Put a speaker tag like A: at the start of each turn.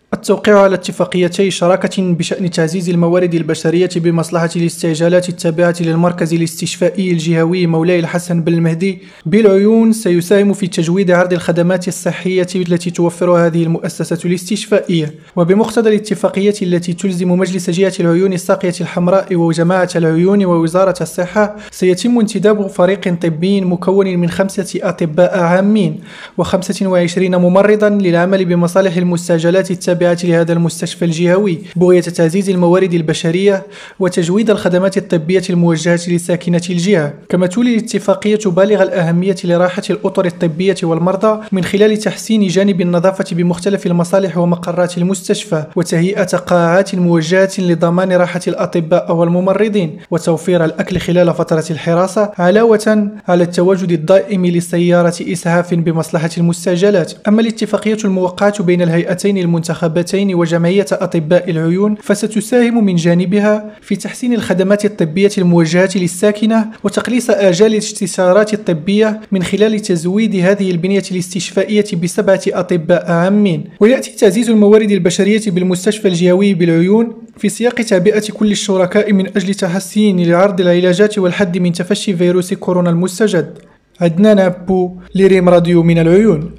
A: التوقيع على اتفاقيتي شراكة بشأن تعزيز الموارد البشرية بمصلحة الاستعجالات التابعة للمركز الاستشفائي الجهوي مولاي الحسن بن المهدي بالعيون سيساهم في تجويد عرض الخدمات الصحية التي توفرها هذه المؤسسة الاستشفائية. وبمقتضى الاتفاقية التي تلزم مجلس جهة العيون الساقية الحمراء وجماعة العيون ووزارة الصحة، سيتم انتداب فريق طبي مكون من 5 أطباء عامين و25 ممرضا للعمل بمصالح المستعجلات التابعة لهذا المستشفى الجهوي بغية تعزيز الموارد البشرية وتجويد الخدمات الطبية الموجهة لساكنة الجهة. كما تولي الاتفاقية بالغ الأهمية لراحة الأطر الطبية والمرضى من خلال تحسين جانب النظافة بمختلف المصالح ومقرات المستشفى، وتهيئة قاعات موجهة لضمان راحة الأطباء والممرضين، وتوفير الأكل خلال فترة الحراسة، علاوة على التواجد الدائم لسيارة إسعاف بمصلحة المستعجلات. أما الاتفاقية الموقعة بين الهيئتين المنتخبتين وجمعية أطباء العيون فستساهم من جانبها في تحسين الخدمات الطبية الموجهة للساكنة وتقليص آجال الاستشارات الطبية من خلال تزويد هذه البنية الاستشفائية ب7 أطباء عامين. ويأتي تعزيز الموارد البشرية بالمستشفى الجهوي بالعيون في سياق تعبئة كل الشركاء من أجل تحسين عرض العلاجات والحد من تفشي فيروس كورونا المستجد. عدنان أبو لريم راديو من العيون.